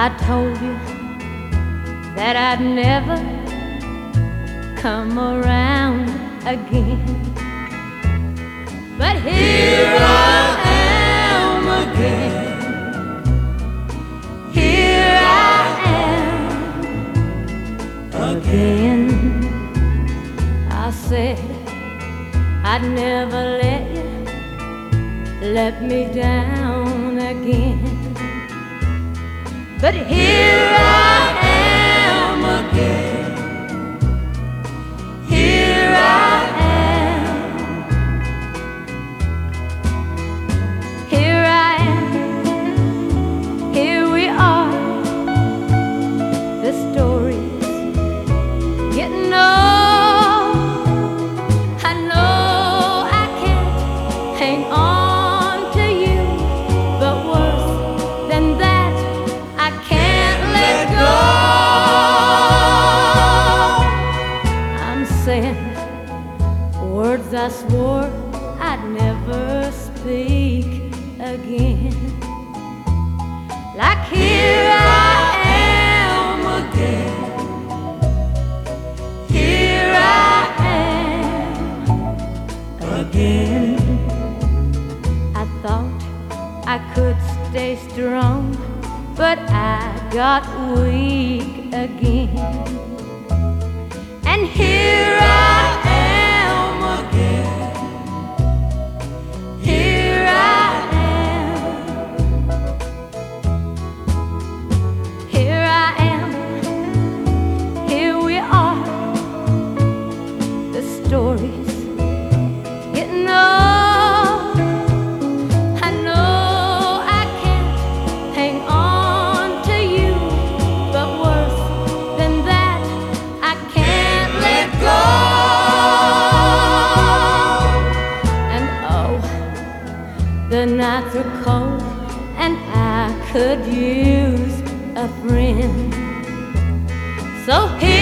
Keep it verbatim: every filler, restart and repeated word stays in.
I told you that I'd never come around again, but here I am again. Here I am again. I said I'd never let you let me down again, but here I am again. Here I am. Here I am. Here we are. The story's getting old. I know I can't hang on to you, but worse than that, I can't let go. I'm saying words I swore I'd never speak again, like here I am again. Here I am again. I thought I could stay strong, but I got weak again, and here I am again. Here I am. Here I am. Here we are. The story's getting old. I know I can't hang on to you, but worse than that, I can't let go. And oh, the nights are cold, and I could use a friend. So here